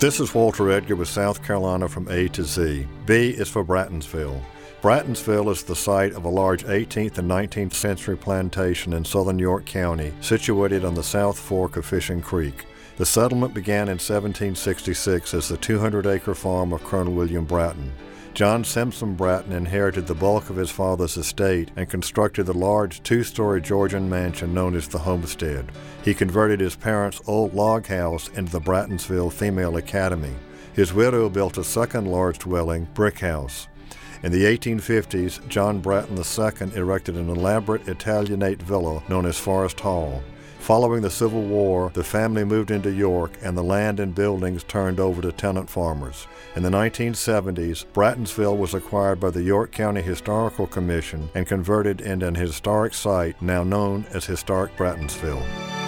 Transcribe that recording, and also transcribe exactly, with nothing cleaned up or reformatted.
This is Walter Edgar with South Carolina from A to Z. B is for Brattonsville. Brattonsville is the site of a large eighteenth and nineteenth century plantation in southern York County, situated on the South Fork of Fishing Creek. The settlement began in seventeen sixty-six as the two hundred acre farm of Colonel William Bratton. John Simpson Bratton inherited the bulk of his father's estate and constructed the large two-story Georgian mansion known as the Homestead. He converted his parents' old log house into the Brattonsville Female Academy. His widow built a second large dwelling, Brick House. In the eighteen fifties, John Bratton the Second erected an elaborate Italianate villa known as Forest Hall. Following the Civil War, the family moved into York and the land and buildings turned over to tenant farmers. In the nineteen seventies, Brattonsville was acquired by the York County Historical Commission and converted into an historic site now known as Historic Brattonsville.